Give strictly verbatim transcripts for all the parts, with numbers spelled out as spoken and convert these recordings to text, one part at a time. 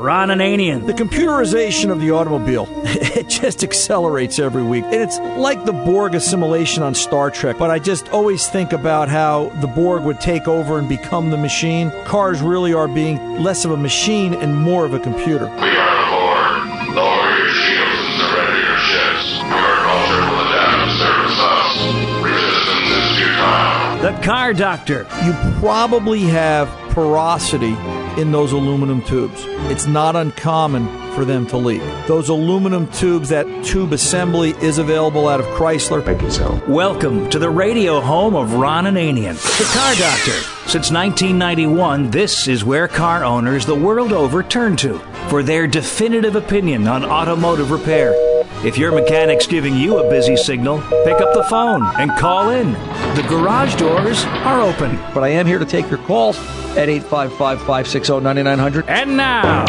Ron Ananian. The computerization of the automobile, it just accelerates every week. And it's like the Borg assimilation on Star Trek, but I just always think about how the Borg would take over and become the machine. Cars really are being less of a machine and more of a computer. We are the Borg. Lower your shields and surrender your ships. Your culture will adapt to service us. Resistance is futile. The Car Doctor. You probably have porosity in those aluminum tubes. It's not uncommon for them to leak. Those aluminum tubes, that tube assembly is available out of Chrysler. Thank you, so. Welcome to the radio home of Ron Ananian, the Car Doctor. Since nineteen ninety-one, this is where car owners the world over turn to for their definitive opinion on automotive repair. If your mechanic's giving you a busy signal, pick up the phone and call in. The garage doors are open. But I am here to take your calls at eight five five, five six zero, nine nine zero zero. And now,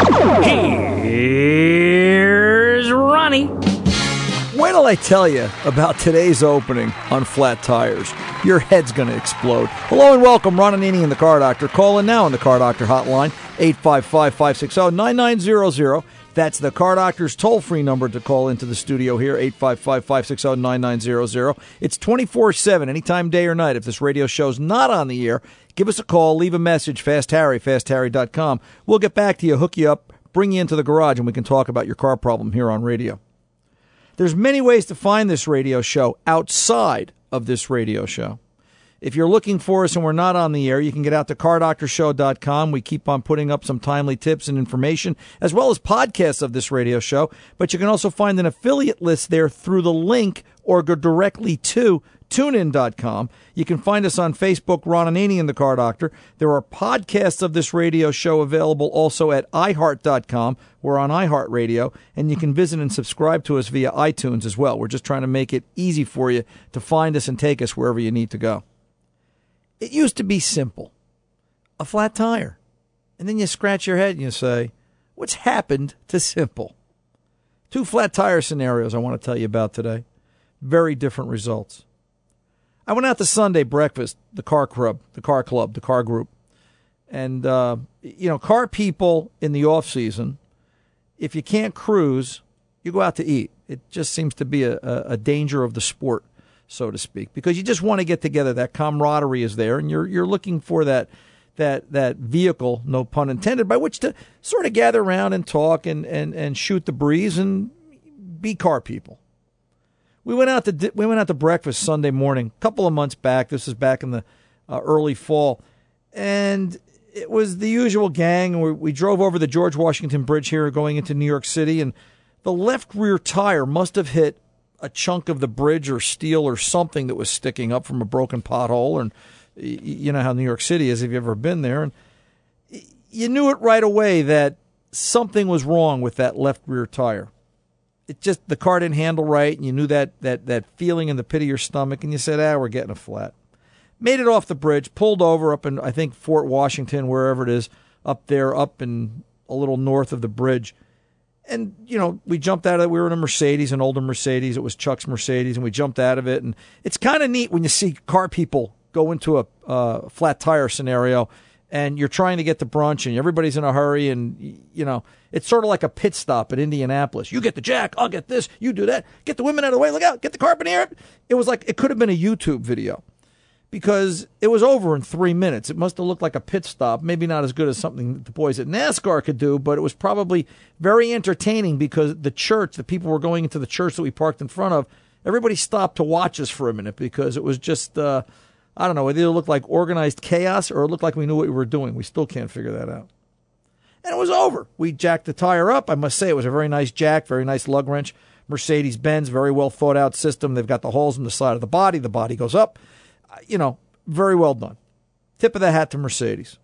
here's Ronnie. Wait till I tell you about today's opening on Flat Tires. Your head's going to explode. Hello and welcome, Ron Ananian, the Car Doctor. Call in now on the Car Doctor hotline, eight five five, five six zero, nine nine zero zero. That's the Car Doctor's toll-free number to call into the studio here, eight five five, five six zero, nine nine zero zero. It's twenty-four seven, anytime, day or night. If this radio show's not on the air, give us a call, leave a message, Fast Harry, fast harry dot com. We'll get back to you, hook you up, bring you into the garage, and we can talk about your car problem here on radio. There's many ways to find this radio show outside of this radio show. If you're looking for us and we're not on the air, you can get out to car doctor show dot com. We keep on putting up some timely tips and information, as well as podcasts of this radio show. But you can also find an affiliate list there through the link or go directly to tune in dot com. You can find us on Facebook, Ron Ananian, the Car Doctor. There are podcasts of this radio show available also at i heart dot com. We're on iHeartRadio, and you can visit and subscribe to us via iTunes as well. We're just trying to make it easy for you to find us and take us wherever you need to go. It used to be simple. A flat tire. And then you scratch your head and you say, what's happened to simple? Two flat tire scenarios I want to tell you about today. Very different results. I went out to Sunday breakfast, the car club, the car club, the car group. And, uh, you know, car people in the off season, if you can't cruise, you go out to eat. It just seems to be a, a danger of the sport, so to speak, because you just want to get together. That camaraderie is there, and you're you're looking for that that that vehicle, no pun intended, by which to sort of gather around and talk and, and, and shoot the breeze and be car people. We went out to we went out to breakfast Sunday morning, a couple of months back. This is back in the uh, early fall, and it was the usual gang. We, we drove over the George Washington Bridge here, going into New York City, and the left rear tire must have hit a chunk of the bridge or steel or something that was sticking up from a broken pothole. And you know how New York City is if you've ever been there. And you knew it right away that something was wrong with that left rear tire. It just, the car didn't handle right, and you knew that that that feeling in the pit of your stomach, and you said, ah, we're getting a flat. Made it off the bridge, pulled over up in, I think, Fort Washington, wherever it is, up there, up in a little north of the bridge. And, you know, we jumped out of it. We were in a Mercedes, an older Mercedes. It was Chuck's Mercedes, and we jumped out of it. And it's kind of neat when you see car people go into a uh, flat tire scenario, and you're trying to get to brunch, and everybody's in a hurry. And, you know, it's sort of like a pit stop at Indianapolis. You get the jack, I'll get this, you do that. Get the women out of the way, look out, get the carpet here. It was like, it could have been a YouTube video, because it was over in three minutes. It must have looked like a pit stop, maybe not as good as something that the boys at NASCAR could do, but it was probably very entertaining, because the church, the people were going into the church that we parked in front of, everybody stopped to watch us for a minute, because it was just, uh, I don't know, it either looked like organized chaos or it looked like we knew what we were doing. We still can't figure that out. And it was over. We jacked the tire up. I must say it was a very nice jack, very nice lug wrench. Mercedes-Benz, very well thought out system. They've got the holes in the side of the body. The body goes up. You know, very well done. Tip of the hat to Mercedes.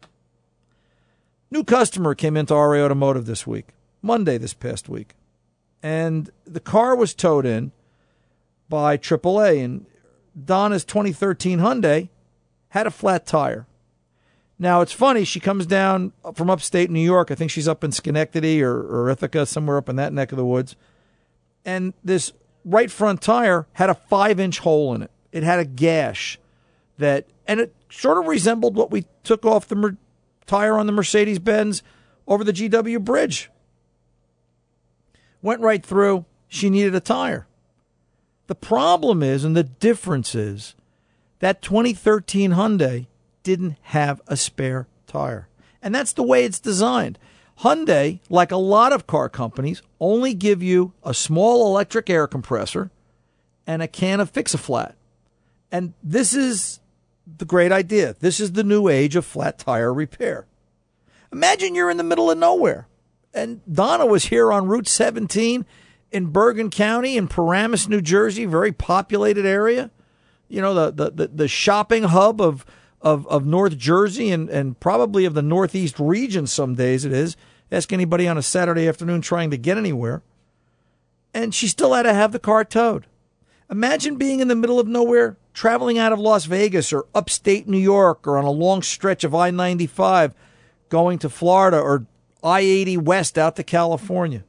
New customer came into R A Automotive this week, Monday this past week. And the car was towed in by triple A. And Donna's twenty thirteen Hyundai had a flat tire. Now, it's funny. She comes down from upstate New York. I think she's up in Schenectady or, or Ithaca, somewhere up in that neck of the woods. And this right front tire had a five-inch hole in it. It had a gash. That, and it sort of resembled what we took off the mer- tire on the Mercedes-Benz over the G W Bridge Went right through. She needed a tire. The problem is, and the difference is, that twenty thirteen Hyundai didn't have a spare tire. And that's the way it's designed. Hyundai, like a lot of car companies, only give you a small electric air compressor and a can of Fix-A-Flat. And this is the great idea. This is the new age of flat tire repair. Imagine you're in the middle of nowhere. And Donna was here on Route seventeen in Bergen County in Paramus, New Jersey, very populated area. You know, the the, the, the shopping hub of, of, of North Jersey and, and probably of the Northeast region some days it is. Ask anybody on a Saturday afternoon trying to get anywhere. And she still had to have the car towed. Imagine being in the middle of nowhere, traveling out of Las Vegas or upstate New York or on a long stretch of I ninety-five going to Florida or I eighty west out to California.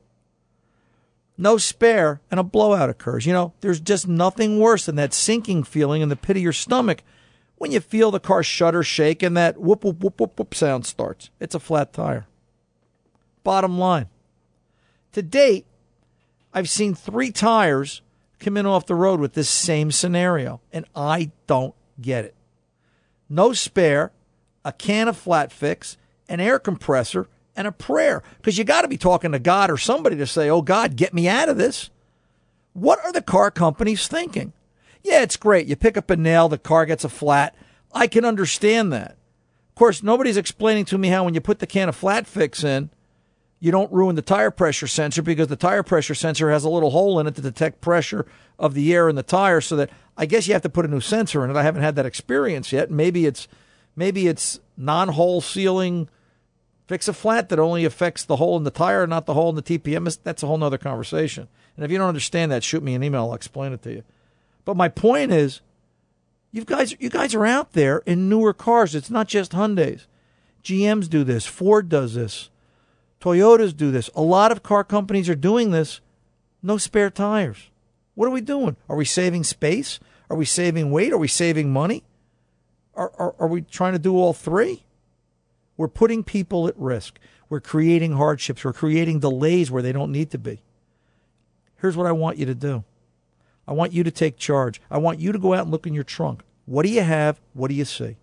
No spare and a blowout occurs. You know, there's just nothing worse than that sinking feeling in the pit of your stomach when you feel the car shutter shake and that whoop, whoop, whoop, whoop, whoop sound starts. It's a flat tire. Bottom line. To date, I've seen three tires come in off the road with this same scenario, and I don't get it. No spare, a can of flat fix, an air compressor, and a prayer, because you got to be talking to God or somebody to say, oh, God, get me out of this. What are the car companies thinking? Yeah, it's great. You pick up a nail, the car gets a flat. I can understand that. Of course, nobody's explaining to me how when you put the can of flat fix in, you don't ruin the tire pressure sensor, because the tire pressure sensor has a little hole in it to detect pressure of the air in the tire, so that I guess you have to put a new sensor in it. I haven't had that experience yet. Maybe it's maybe it's non-hole sealing Fix-A-Flat that only affects the hole in the tire, not the hole in the T P M. That's a whole nother conversation. And if you don't understand that, shoot me an email. I'll explain it to you. But my point is, you guys, you guys are out there in newer cars. It's not just Hyundais. G Ms do this. Ford does this. Toyotas do this. A lot of car companies are doing this. No spare tires. What are we doing? Are we saving space? Are we saving weight? Are we saving money? Are, are, are we trying to do all three? We're putting people at risk. We're creating hardships. We're creating delays where they don't need to be. Here's what I want you to do. I want you to take charge. I want you to go out and look in your trunk. What do you have? What do you see?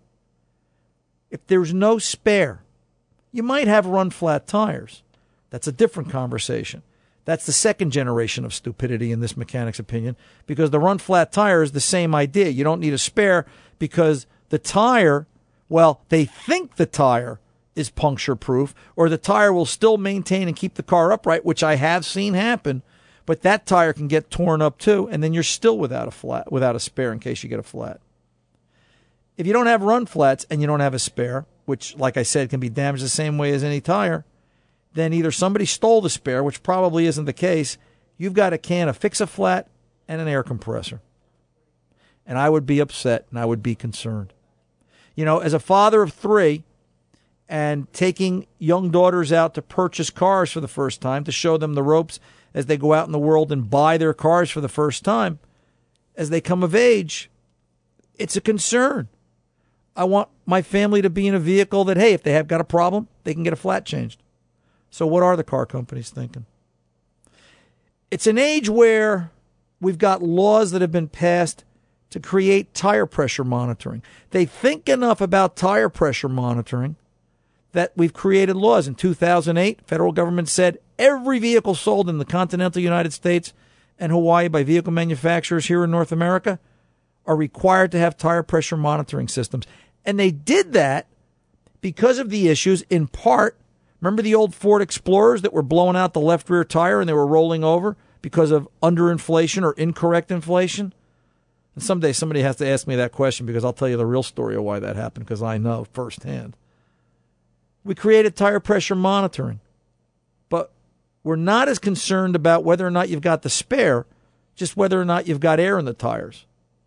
If there's no spare, you might have run flat tires. That's a different conversation. That's the second generation of stupidity in this mechanic's opinion, because the run flat tire is the same idea. You don't need a spare because the tire, well, they think the tire is puncture proof, or the tire will still maintain and keep the car upright, which I have seen happen, but that tire can get torn up too, and then you're still without a flat, without a spare in case you get a flat. If you don't have run flats and you don't have a spare, which, like I said, can be damaged the same way as any tire, then either somebody stole the spare, which probably isn't the case. You've got a can of Fix-A-Flat and an air compressor. And I would be upset and I would be concerned. You know, as a father of three and taking young daughters out to purchase cars for the first time, to show them the ropes as they go out in the world and buy their cars for the first time, as they come of age, it's a concern. I want my family to be in a vehicle that, hey, if they have got a problem, they can get a flat changed. So what are the car companies thinking? It's an age where we've got laws that have been passed to create tire pressure monitoring. They think enough about tire pressure monitoring that we've created laws. In two thousand eight, federal government said every vehicle sold in the continental United States and Hawaii by vehicle manufacturers here in North America are required to have tire pressure monitoring systems. And they did that because of the issues, in part. Remember the old Ford Explorers that were blowing out the left rear tire and they were rolling over because of underinflation or incorrect inflation? And someday somebody has to ask me that question, because I'll tell you the real story of why that happened, because I know firsthand. We created tire pressure monitoring, but we're not as concerned about whether or not you've got the spare, just whether or not you've got air in the tires.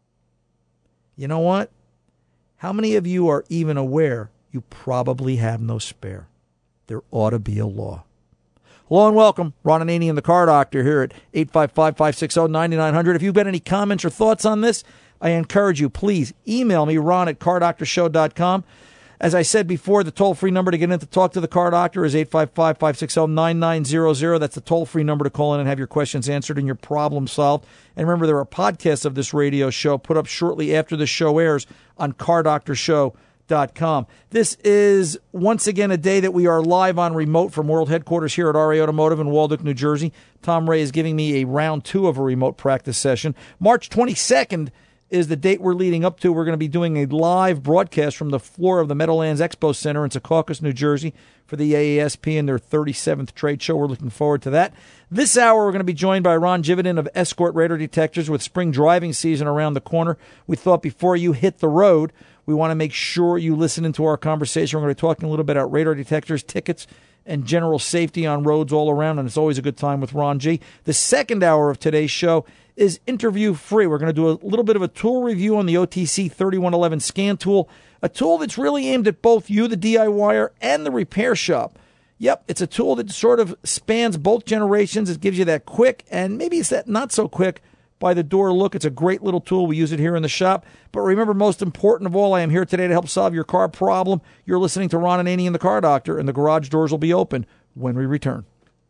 You know what? How many of you are even aware you probably have no spare? There ought to be a law. Hello and welcome. Ron Ananian, the Car Doctor, here at eight five five, five six zero, nine nine zero zero. If you've got any comments or thoughts on this, I encourage you, please email me, ron at car doctor show dot com. As I said before, the toll-free number to get in to talk to the Car Doctor is eight five five, five six zero, nine nine zero zero. That's the toll-free number to call in and have your questions answered and your problem solved. And remember, there are podcasts of this radio show put up shortly after the show airs on car doctor show dot com. This is, once again, a day that we are live on remote from world headquarters here at R A Automotive in Waldock, New Jersey. Tom Ray is giving me a round two of a remote practice session. March twenty-second is the date we're leading up to. We're going to be doing a live broadcast from the floor of the Meadowlands Expo Center in Secaucus, New Jersey for the A A S P and their thirty-seventh trade show. We're looking forward to that. This hour, we're going to be joined by Ron Jividan of Escort Radar Detectors. With spring driving season around the corner, we thought before you hit the road, we want to make sure you listen into our conversation. We're going to be talking a little bit about radar detectors, tickets, and general safety on roads all around, and it's always a good time with Ron G. The second hour of today's show is interview-free. We're going to do a little bit of a tool review on the O T C thirty-one eleven scan tool, a tool that's really aimed at both you, the D I Y er, and the repair shop. Yep, it's a tool that sort of spans both generations. It gives you that quick, and maybe it's that not-so-quick by-the-door look. It's a great little tool. We use it here in the shop. But remember, most important of all, I am here today to help solve your car problem. You're listening to Ron Ananian and the Car Doctor, and the garage doors will be open when we return.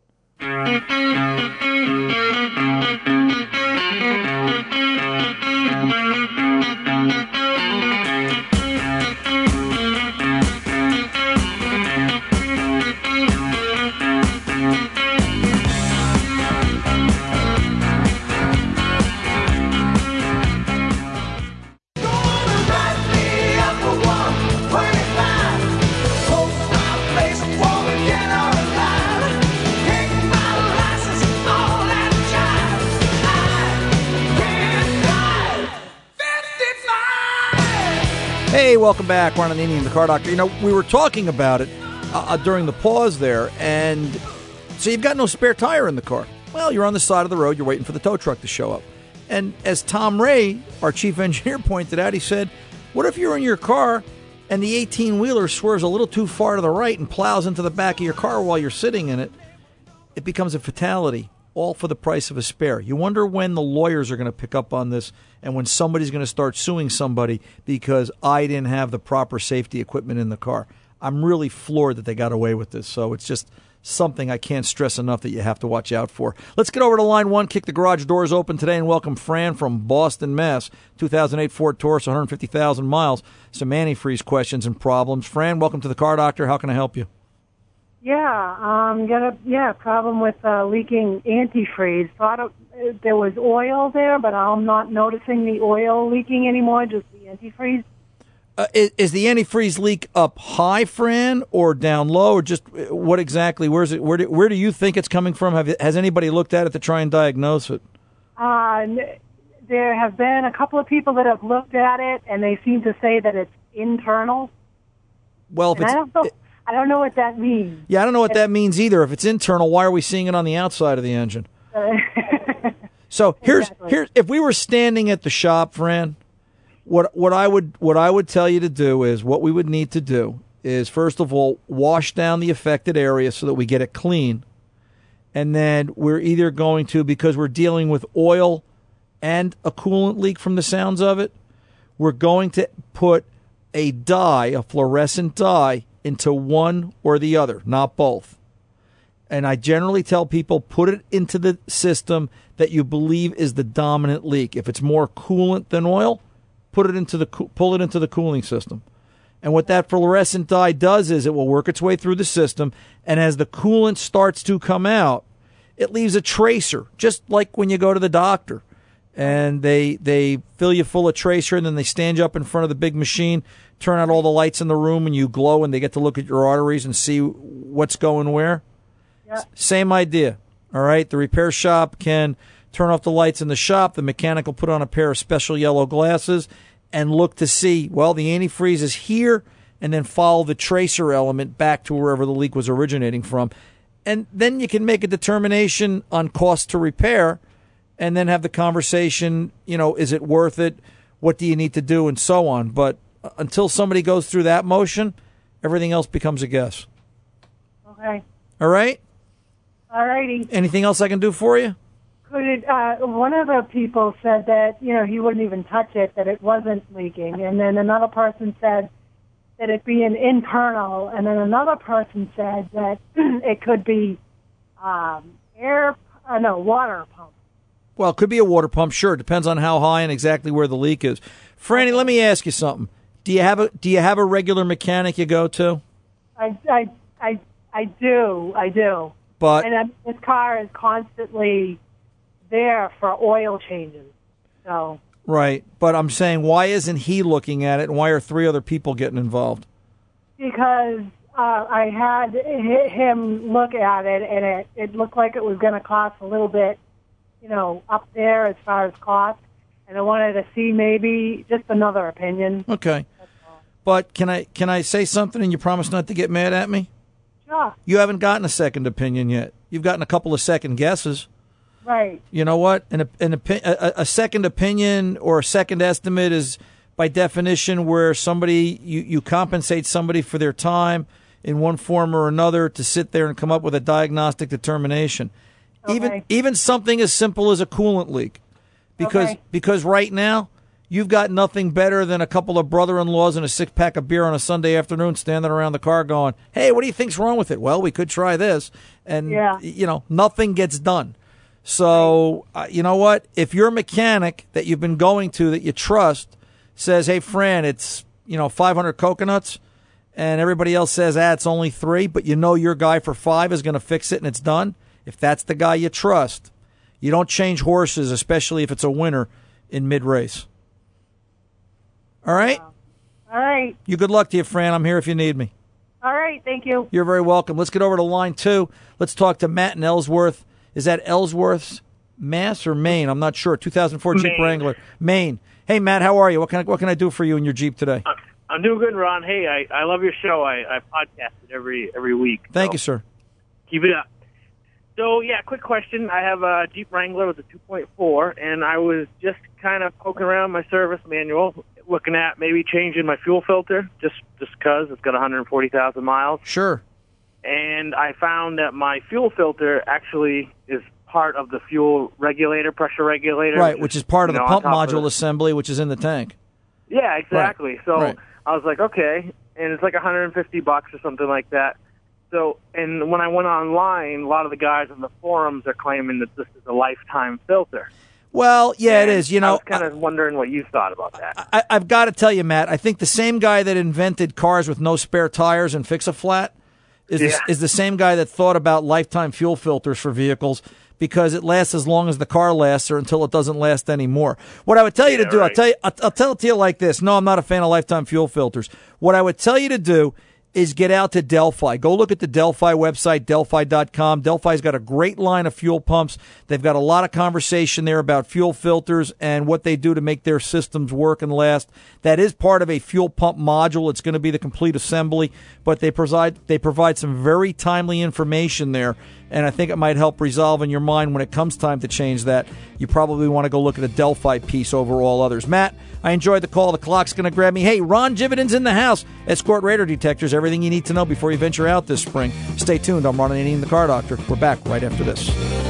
Hey, welcome back. Ron Ananian and the Car Doctor. You know, we were talking about it uh, during the pause there, and so you've got no spare tire in the car. Well, you're on the side of the road. You're waiting for the tow truck to show up. And as Tom Ray, our chief engineer, pointed out, he said, what if you're in your car and the eighteen-wheeler swerves a little too far to the right and plows into the back of your car while you're sitting in it? It becomes a fatality, all for the price of a spare. You wonder when the lawyers are going to pick up on this and when somebody's going to start suing somebody because I didn't have the proper safety equipment in the car. I'm really floored that they got away with this. So it's just something I can't stress enough that you have to watch out for. Let's get over to line one, kick the garage doors open today, and welcome Fran from Boston, Mass. two thousand eight Ford Taurus, one hundred fifty thousand miles. Some antifreeze questions and problems. Fran, welcome to the Car Doctor. How can I help you? Yeah, um, got a yeah problem with uh, leaking antifreeze. Thought it, there was oil there, but I'm not noticing the oil leaking anymore. Just the antifreeze. Uh, is, is the antifreeze leak up high, Fran, or down low, or just what exactly? Where's it? Where do, where do you think it's coming from? Have, has anybody looked at it to try and diagnose it? Uh, there have been a couple of people that have looked at it, and they seem to say that it's internal. Well, if and it's, I don't know. It, I don't know what that means. Yeah, I don't know what that means either. If it's internal, why are we seeing it on the outside of the engine? So here's Exactly. here's if we were standing at the shop, Fran, what what I would what I would tell you to do is what we would need to do is first of all wash down the affected area so that we get it clean, and then we're either going to, because we're dealing with oil and a coolant leak from the sounds of it, we're going to put a dye, a fluorescent dye, into one or the other, not both. And I generally tell people, put it into the system that you believe is the dominant leak. If it's more coolant than oil, put it into the pull it into the cooling system. And what that fluorescent dye does is it will work its way through the system, and as the coolant starts to come out, it leaves a tracer, just like when you go to the doctor. And they they fill you full of tracer, and then they stand you up in front of the big machine, turn out all the lights in the room, and you glow, and they get to look at your arteries and see what's going where. Yeah. Same idea, all right? The repair shop can turn off the lights in the shop. The mechanic will put on a pair of special yellow glasses and look to see, well, the antifreeze is here, and then follow the tracer element back to wherever the leak was originating from. And then you can make a determination on cost to repair, and then have the conversation, you know, is it worth it? What do you need to do? And so on. But until somebody goes through that motion, everything else becomes a guess. Okay. All right? All righty. Anything else I can do for you? Could it, uh, one of the people said that, you know, he wouldn't even touch it, that it wasn't leaking. And then another person said that it be an internal, and then another person said that it could be um, air, uh, no, water pump. Well, it could be a water pump, sure. It depends on how high and exactly where the leak is. Franny, let me ask you something. Do you have a Do you have a regular mechanic you go to? I, I, I, I do, I do. But and uh, this car is constantly there for oil changes. So right, but I'm saying, why isn't he looking at it, and why are three other people getting involved? Because uh, I had hi- him look at it, and it, it looked like it was going to cost a little bit, you know, up there as far as cost. And I wanted to see maybe just another opinion. Okay. But can I can I say something, and you promise not to get mad at me? Sure. You haven't gotten a second opinion yet. You've gotten a couple of second guesses. Right. You know what? An, an a, a second opinion or a second estimate is, by definition, where somebody you, you compensate somebody for their time in one form or another to sit there and come up with a diagnostic determination. Okay. Even even something as simple as a coolant leak, because Okay. because right now you've got nothing better than a couple of brother-in-laws and a six-pack of beer on a Sunday afternoon standing around the car going, hey, what do you think's wrong with it? Well, we could try this. And, Yeah. you know, nothing gets done. So, uh, you know what? If your mechanic that you've been going to that you trust says, hey, Fran, it's, you know, five hundred coconuts, and everybody else says, ah, it's only three, but you know your guy for five is going to fix it and it's done, if that's the guy you trust, you don't change horses, especially if it's a winner in mid-race. All right? All right. You good luck to you, Fran. I'm here if you need me. All right. Thank you. You're very welcome. Let's get over to line two. Let's talk to Matt in Ellsworth. Is that Ellsworth's, Mass or Maine? I'm not sure. two thousand four Jeep Maine. Wrangler. Maine. Hey, Matt, how are you? What can I, what can I do for you in your Jeep today? I'm doing good, Ron. Hey, I, I love your show. I, I podcast it every every week. Thank so you, sir. Keep it up. So, yeah, quick question. I have a Jeep Wrangler with a two point four, and I was just kind of poking around my service manual, looking at maybe changing my fuel filter, just just because it's got one hundred forty thousand miles. Sure. And I found that my fuel filter actually is part of the fuel regulator, pressure regulator. Right, which is part of you the know, pump on top of module the- assembly, which is in the tank. Yeah, exactly. So right. I was like, okay, and it's like one hundred fifty bucks or something like that. So, and when I went online, a lot of the guys on the forums are claiming that this is a lifetime filter. Well, yeah, And it is. You I know, was kind of wondering what you thought about that. I, I've got to tell you, Matt, I think the same guy that invented cars with no spare tires and Fix-A-Flat is, Yeah. the, is the same guy that thought about lifetime fuel filters for vehicles, because it lasts as long as the car lasts or until it doesn't last anymore. What I would tell you Yeah, to do, I'll right. tell you, I'll, I'll tell it to you like this. No, I'm not a fan of lifetime fuel filters. What I would tell you to do is get out to Delphi. Go look at the Delphi website, delphi dot com. Delphi's got a great line of fuel pumps. They've got a lot of conversation there about fuel filters and what they do to make their systems work and last. That is part of a fuel pump module. It's going to be the complete assembly, but they provide they provide some very timely information there, and I think it might help resolve in your mind when it comes time to change that. You probably want to go look at a Delphi piece over all others. Matt, I enjoyed the call. The clock's going to grab me. Hey, Ron Jividen's in the house. Escort radar detectors, everything you need to know before you venture out this spring. Stay tuned. I'm Ron Ananian, the Car Doctor. We're back right after this.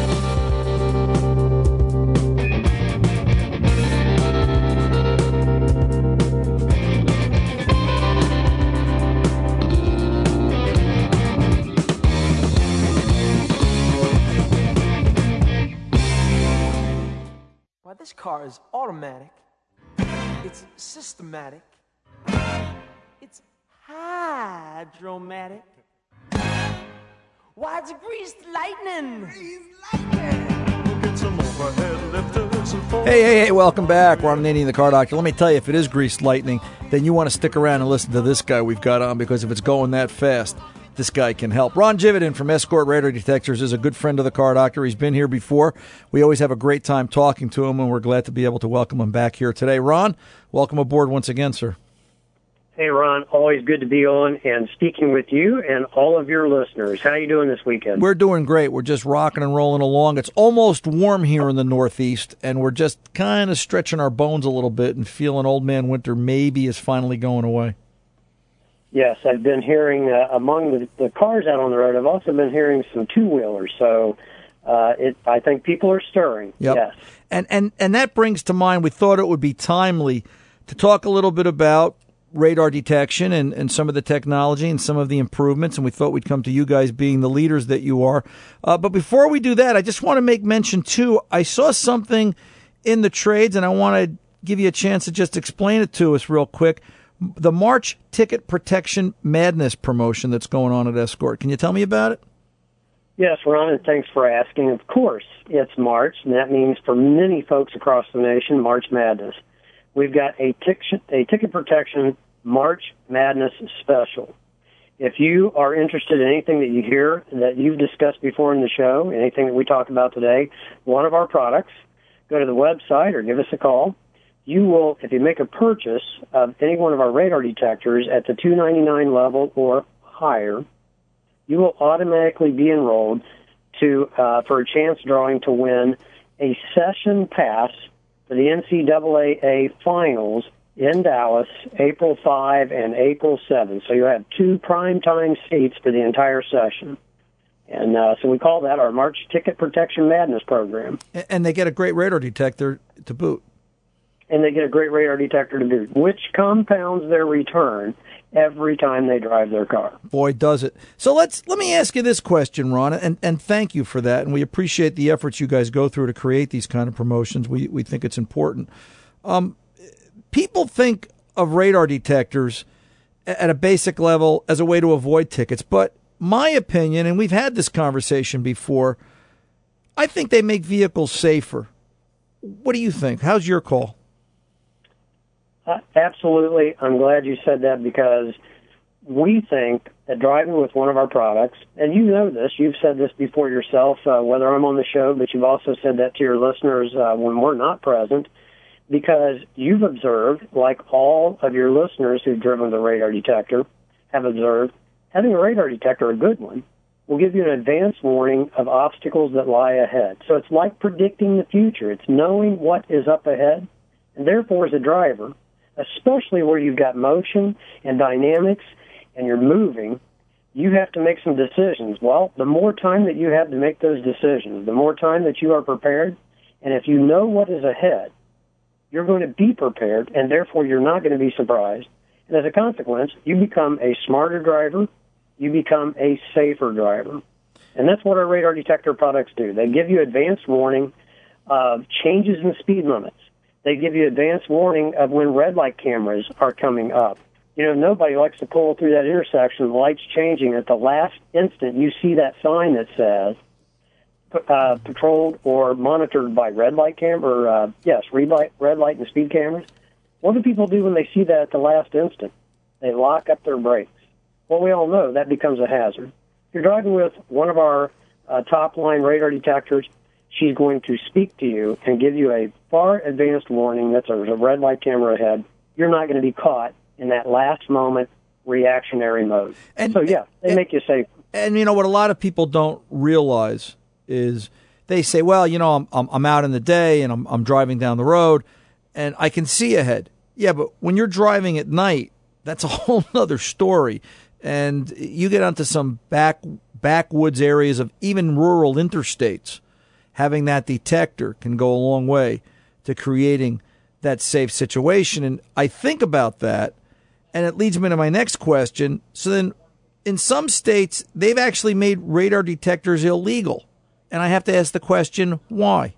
Well, this car is automatic. It's systematic. It's hydromatic. Why, it's greased lightning. Hey, hey, hey, welcome back. Ron Ananian, the Car Doctor. Let me tell you, if it is greased lightning, then you want to stick around and listen to this guy we've got on, because if it's going that fast, this guy can help. Ron Jividen from Escort Radar Detectors is a good friend of the Car Doctor. He's been here before. We always have a great time talking to him, and we're glad to be able to welcome him back here today. Ron, welcome aboard once again, sir. Hey, Ron, always good to be on and speaking with you and all of your listeners. How are you doing this weekend? We're doing great. We're just rocking and rolling along. It's almost warm here in the Northeast, and we're just kind of stretching our bones a little bit and feeling old man winter maybe is finally going away. Yes, I've been hearing uh, among the, the cars out on the road, I've also been hearing some two-wheelers. So uh, it, I think people are stirring. Yep. Yes. And, and, and that brings to mind, we thought it would be timely to talk a little bit about radar detection and, and some of the technology and some of the improvements, and we thought we'd come to you guys being the leaders that you are. Uh, but before we do that, I just want to make mention, too, I saw something in the trades, and I want to give you a chance to just explain it to us real quick. The March Ticket Protection Madness promotion that's going on at Escort. Can you tell me about it? Yes, Ron, and thanks for asking. Of course, it's March, and that means for many folks across the nation, March Madness. We've got a, tic- a Ticket Protection March Madness special. If you are interested in anything that you hear that you've discussed before in the show, anything that we talk about today, one of our products, go to the website or give us a call. You will, if you make a purchase of any one of our radar detectors at the two ninety-nine level or higher, you will automatically be enrolled to uh, for a chance drawing to win a session pass for the N C double A finals in Dallas, April fifth and April seventh. So you have two primetime seats for the entire session. And uh, so we call that our March Ticket Protection Madness program. And they get a great radar detector to boot. And they get a great radar detector to boot, which compounds their return every time they drive their car. Boy, does it. So let's let me ask you this question, Ron, and, and thank you for that. And we appreciate the efforts you guys go through to create these kind of promotions. We we think it's important. Um, people think of radar detectors at a basic level as a way to avoid tickets, but my opinion, and we've had this conversation before, I think they make vehicles safer. What do you think? How's your call? Uh, absolutely. I'm glad you said that because we think that driving with one of our products, and you know this, you've said this before yourself, uh, whether I'm on the show, but you've also said that to your listeners uh, when we're not present, because you've observed, like all of your listeners who've driven the radar detector have observed, having a radar detector, a good one, will give you an advance warning of obstacles that lie ahead. So it's like predicting the future. It's knowing what is up ahead, and therefore as a driver, especially where you've got motion and dynamics and you're moving, you have to make some decisions. Well, the more time that you have to make those decisions, the more time that you are prepared, and if you know what is ahead, you're going to be prepared, and therefore you're not going to be surprised. And as a consequence, you become a smarter driver, you become a safer driver. And that's what our radar detector products do. They give you advanced warning of changes in speed limits. They give you advance warning of when red light cameras are coming up. You know, nobody likes to pull through that intersection, the light's changing. At the last instant, you see that sign that says, uh, patrolled or monitored by red light camera, or, uh, yes, red light, red light and speed cameras. What do people do when they see that at the last instant? They lock up their brakes. Well, we all know that becomes a hazard. If you're driving with one of our uh, top-line radar detectors, she's going to speak to you and give you a far advanced warning that there's a red light camera ahead. You're not going to be caught in that last moment reactionary mode. And, so, yeah, they and, make you safe. And, you know, what a lot of people don't realize is they say, well, you know, I'm I'm, I'm out in the day and I'm, I'm driving down the road and I can see ahead. Yeah, but when you're driving at night, that's a whole other story. And you get onto some back backwoods areas of even rural interstates. Having that detector can go a long way to creating that safe situation. And I think about that, and it leads me to my next question. So then, in some states, they've actually made radar detectors illegal. And I have to ask the question, why?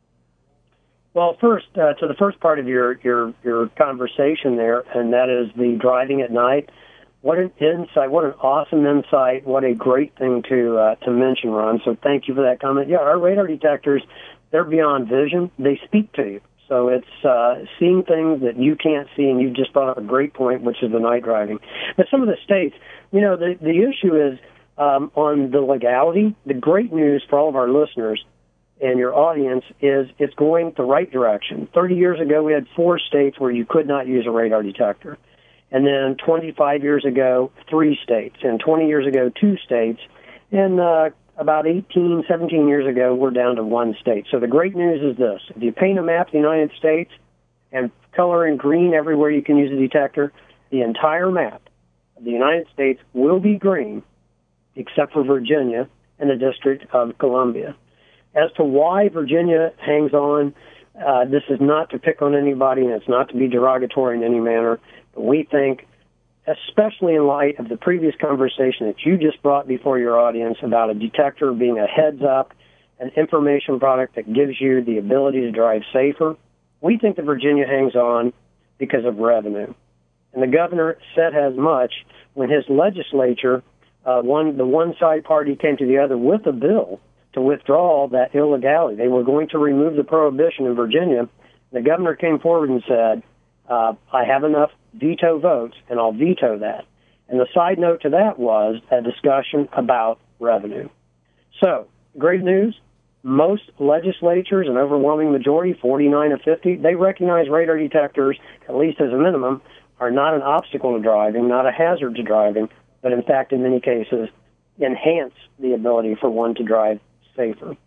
Well, first, uh, to the first part of your, your, your conversation there, and that is the driving at night. What an insight, what an awesome insight, what a great thing to uh, to mention, Ron. So thank you for that comment. Yeah, our radar detectors, they're beyond vision. They speak to you. So it's uh, seeing things that you can't see, and you've just brought up a great point, which is the night driving. But some of the states, you know, the, the issue is um, on the legality. The great news for all of our listeners and your audience is it's going the right direction. thirty years ago, we had four states where you could not use a radar detector. And then twenty-five years ago, three states. And twenty years ago, two states. And uh, about eighteen, seventeen years ago, we're down to one state. So the great news is this. If you paint a map of the United States and color in green everywhere you can use a detector, the entire map of the United States will be green, except for Virginia and the District of Columbia. As to why Virginia hangs on, uh, this is not to pick on anybody, and it's not to be derogatory in any manner, We think, especially in light of the previous conversation that you just brought before your audience about a detector being a heads-up, an information product that gives you the ability to drive safer, we think that Virginia hangs on because of revenue. And the governor said as much when his legislature, uh, one the one side party came to the other with a bill to withdraw that illegality. They were going to remove the prohibition in Virginia. The governor came forward and said, uh, I have enough veto votes, and I'll veto that. And the side note to that was a discussion about revenue. So, great news. Most legislatures, an overwhelming majority, forty-nine of fifty, they recognize radar detectors, at least as a minimum, are not an obstacle to driving, not a hazard to driving, but in fact, in many cases, enhance the ability for one to drive safer.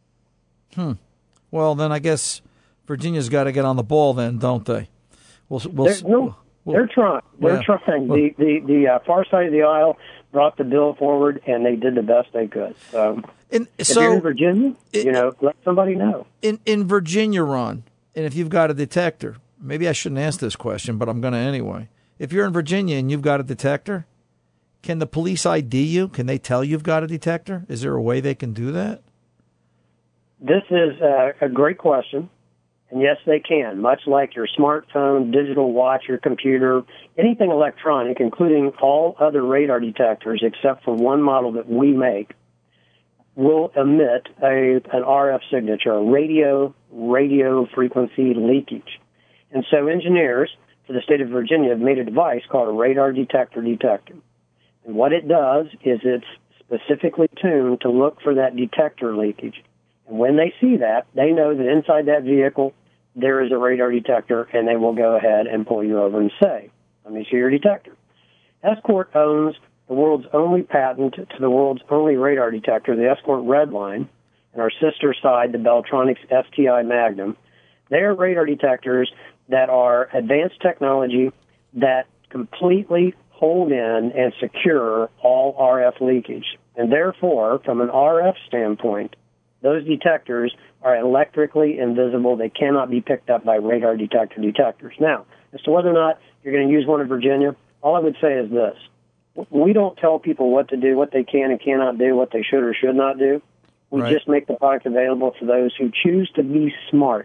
Hmm. Well, then I guess Virginia's got to get on the ball then, don't they? We'll, we'll, There's no, we'll, they're trying. They're yeah. trying. Well, the the, the uh, far side of the aisle brought the bill forward, and they did the best they could. So, in, if so you're in Virginia, it, you know, let somebody know. In in Virginia, Ron, and if you've got a detector, maybe I shouldn't ask this question, but I'm going to anyway. If you're in Virginia and you've got a detector, can the police I D you? Can they tell you've got a detector? Is there a way they can do that? This is uh, a great question. And yes, they can, much like your smartphone, digital watch, your computer, anything electronic, including all other radar detectors except for one model that we make, will emit a, an R F signature, a radio, radio frequency leakage. And so engineers for the state of Virginia have made a device called a radar detector detector. And what it does is it's specifically tuned to look for that detector leakage. And when they see that, they know that inside that vehicle there is a radar detector, and they will go ahead and pull you over and say, let me see your detector. Escort owns the world's only patent to the world's only radar detector, the Escort Redline, and our sister side, the Beltronics S T I Magnum. They are radar detectors that are advanced technology that completely hold in and secure all R F leakage. And therefore, from an R F standpoint, those detectors are electrically invisible. They cannot be picked up by radar detector detectors. Now, as to whether or not you're going to use one in Virginia, all I would say is this. We don't tell people what to do, what they can and cannot do, what they should or should not do. We Right. just make the product available for those who choose to be smart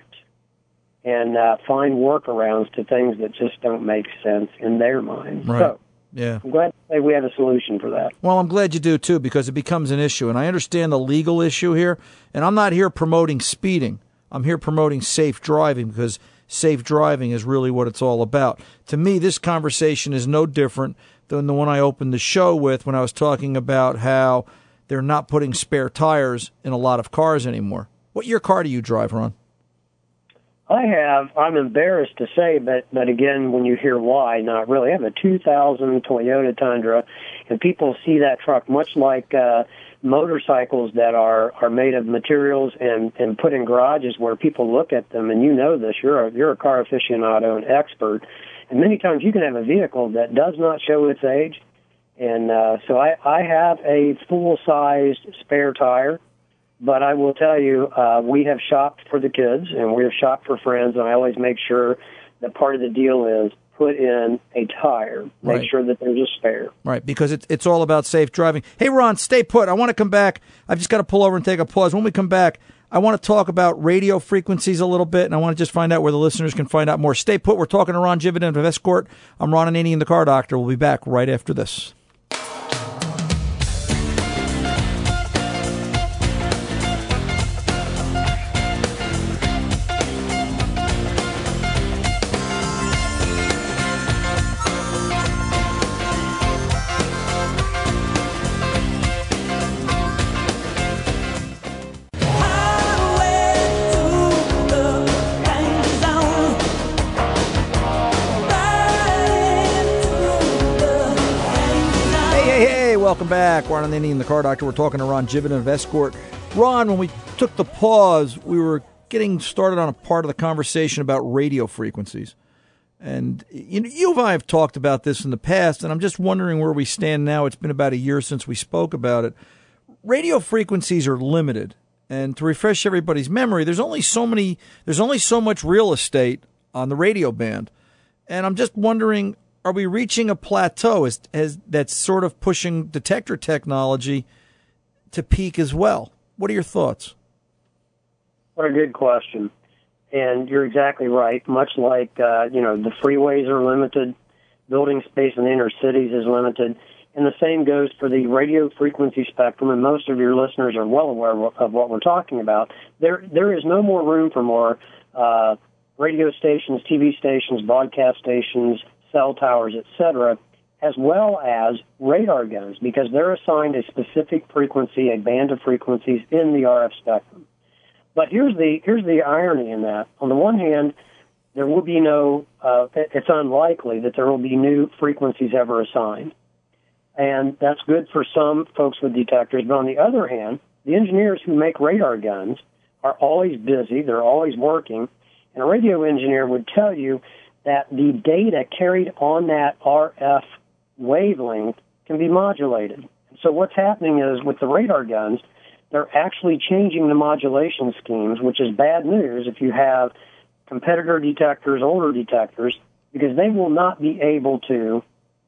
and uh, find workarounds to things that just don't make sense in their mind. Right. So, yeah. I'm glad to say we have a solution for that. Well, I'm glad you do, too, because it becomes an issue. And I understand the legal issue here. And I'm not here promoting speeding. I'm here promoting safe driving because safe driving is really what it's all about. To me, this conversation is no different than the one I opened the show with when I was talking about how they're not putting spare tires in a lot of cars anymore. What year car do you drive, Ron? I have, I'm embarrassed to say, but, but again, when you hear why, not really. I have a two thousand Toyota Tundra, and people see that truck much like uh, motorcycles that are, are made of materials and, and put in garages where people look at them, and you know this, you're a, you're a car aficionado, an expert, and many times you can have a vehicle that does not show its age, and uh, so I, I have a full-sized spare tire. But I will tell you, uh, we have shopped for the kids, and we have shopped for friends, and I always make sure that part of the deal is put in a tire. Make Right. sure that there's a spare. Right, because it's it's all about safe driving. Hey, Ron, stay put. I want to come back. I've just got to pull over and take a pause. When we come back, I want to talk about radio frequencies a little bit, and I want to just find out where the listeners can find out more. Stay put. We're talking to Ron Jividan of Escort. I'm Ron Ananian, the Car Doctor. We'll be back right after this. Welcome back. Ron Ananian, the Car Doctor. We're talking to Ron Jividan of Escort. Ron, when we took the pause, we were getting started on a part of the conversation about radio frequencies. And you, you and I have talked about this in the past, and I'm just wondering where we stand now. It's been about a year since we spoke about it. Radio frequencies are limited. And to refresh everybody's memory, there's only so many, there's only so much real estate on the radio band. And I'm just wondering, are we reaching a plateau as, as that's sort of pushing detector technology to peak as well? What are your thoughts? What a good question. And you're exactly right. Much like, uh, you know, the freeways are limited, building space in the inner cities is limited, and the same goes for the radio frequency spectrum, and most of your listeners are well aware of what we're talking about. There, there is no more room for more uh, radio stations, T V stations, broadcast stations, cell towers, et cetera, as well as radar guns, because they're assigned a specific frequency, a band of frequencies in the R F spectrum. But here's the here's the irony in that. On the one hand, there will be no, uh, it's unlikely that there will be new frequencies ever assigned. And that's good for some folks with detectors. But on the other hand, the engineers who make radar guns are always busy. They're always working. And a radio engineer would tell you that the data carried on that R F wavelength can be modulated. So what's happening is with the radar guns, they're actually changing the modulation schemes, which is bad news if you have competitor detectors, older detectors, because they will not be able to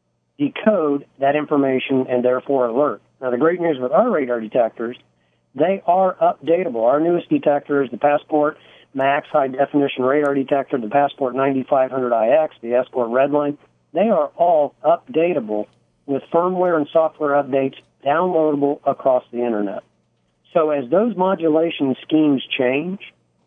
decode that information and therefore alert. Now, the great news with our radar detectors, they are updatable. Our newest detector is the Passport Max high-definition radar detector, the Passport ninety-five hundred I X, the Escort Redline. They are all updatable with firmware and software updates downloadable across the Internet. So as those modulation schemes change,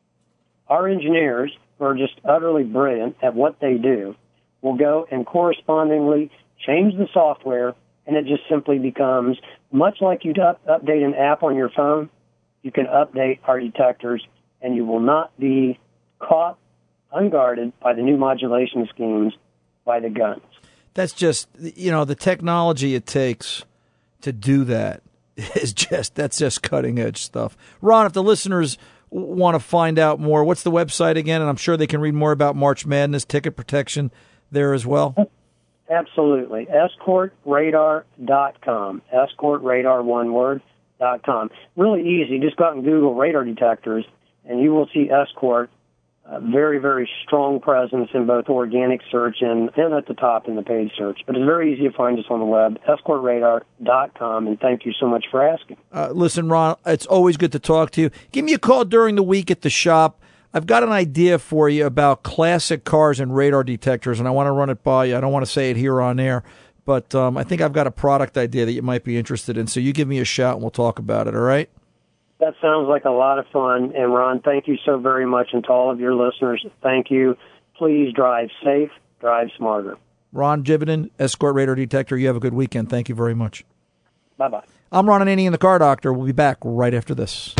our engineers, who are just utterly brilliant at what they do, will go and correspondingly change the software, and it just simply becomes, much like you'd up, update an app on your phone, you can update our detectors, and you will not be caught unguarded by the new modulation schemes by the guns. That's just, you know, the technology it takes to do that is just, that's just cutting edge stuff. Ron, if the listeners want to find out more, what's the website again? And I'm sure they can read more about March Madness, ticket protection there as well. Absolutely. escort radar dot com. Escort radar, one word, dot com. Really easy. Just go out and Google radar detectors, and you will see Escort. A very, very strong presence in both organic search and, and at the top in the paid search. But it's very easy to find us on the web, escort radar dot com, and thank you so much for asking. Uh, listen, Ron, it's always good to talk to you. Give me a call during the week at the shop. I've got an idea for you about classic cars and radar detectors, and I want to run it by you. I don't want to say it here on air, but um, I think I've got a product idea that you might be interested in. So you give me a shout, and we'll talk about it, all right? That sounds like a lot of fun. And, Ron, thank you so very much. And to all of your listeners, thank you. Please drive safe, drive smarter. Ron Jividen, Escort Radar Detector. You have a good weekend. Thank you very much. Bye-bye. I'm Ron Ananian, the Car Doctor. We'll be back right after this.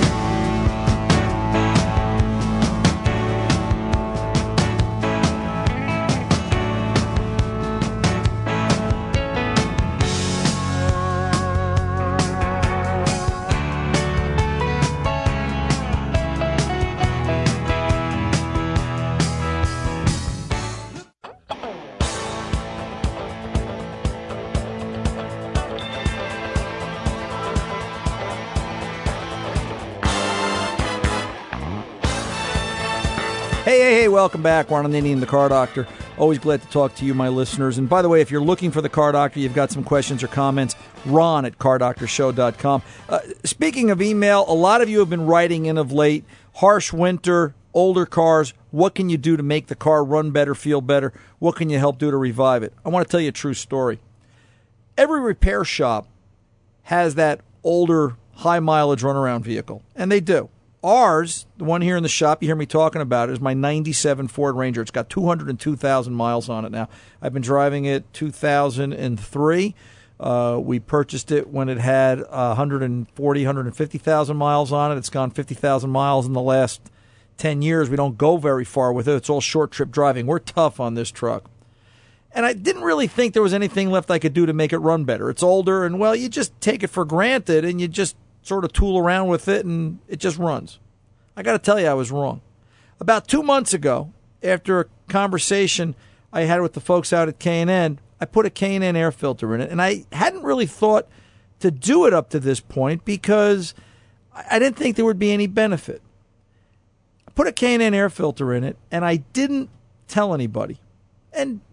Hey, hey, hey, welcome back. Ron Ananian, the Car Doctor. Always glad to talk to you, my listeners. And by the way, if you're looking for the Car Doctor, you've got some questions or comments, ron at car doctor show dot com. Uh, speaking of email, a lot of you have been writing in of late. Harsh winter, older cars, what can you do to make the car run better, feel better? What can you help do to revive it? I want to tell you a true story. Every repair shop has that older, high-mileage runaround vehicle, and they do. Ours, the one here in the shop, you hear me talking about it, is my ninety-seven Ford Ranger. It's got two hundred two thousand miles on it now. I've been driving it two thousand three. Uh, we purchased it when it had uh, one forty, one fifty thousand miles on it. It's gone fifty thousand miles in the last ten years. We don't go very far with it. It's all short trip driving. We're tough on this truck. And I didn't really think there was anything left I could do to make it run better. It's older, and, well, you just take it for granted, and you just sort of tool around with it, and it just runs. I got to tell you, I was wrong. About two months ago, after a conversation I had with the folks out at K and N, I put a K and N air filter in it, and I hadn't really thought to do it up to this point because I didn't think there would be any benefit. I put a K and N air filter in it, and I didn't tell anybody. And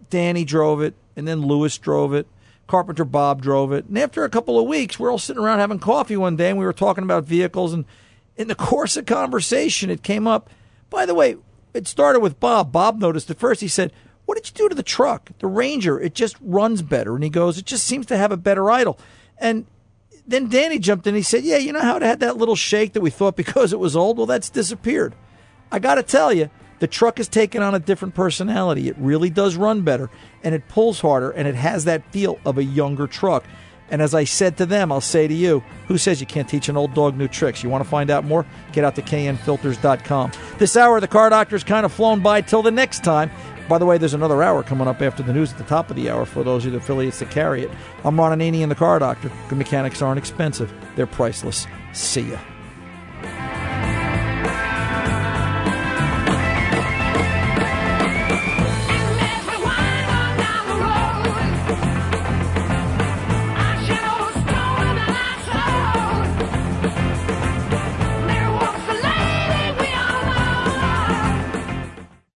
Danny drove it, and then Lewis drove it. Carpenter Bob drove it. And after a couple of weeks, we're all sitting around having coffee one day, and we were talking about vehicles. And in the course of conversation, it came up. By the way, it started with Bob. Bob noticed at first. He said, what did you do to the truck? The Ranger, it just runs better. And he goes, it just seems to have a better idle. And then Danny jumped in. He said, yeah, you know how it had that little shake that we thought because it was old? Well, that's disappeared. I got to tell you, the truck has taken on a different personality. It really does run better, and it pulls harder, and it has that feel of a younger truck. And as I said to them, I'll say to you, who says you can't teach an old dog new tricks? You want to find out more? Get out to K N filters dot com. This hour, the Car Doctor's kind of flown by. Till the next time. By the way, there's another hour coming up after the news at the top of the hour for those of the affiliates that carry it. I'm Ron Ananian, the Car Doctor. Good mechanics aren't expensive. They're priceless. See ya.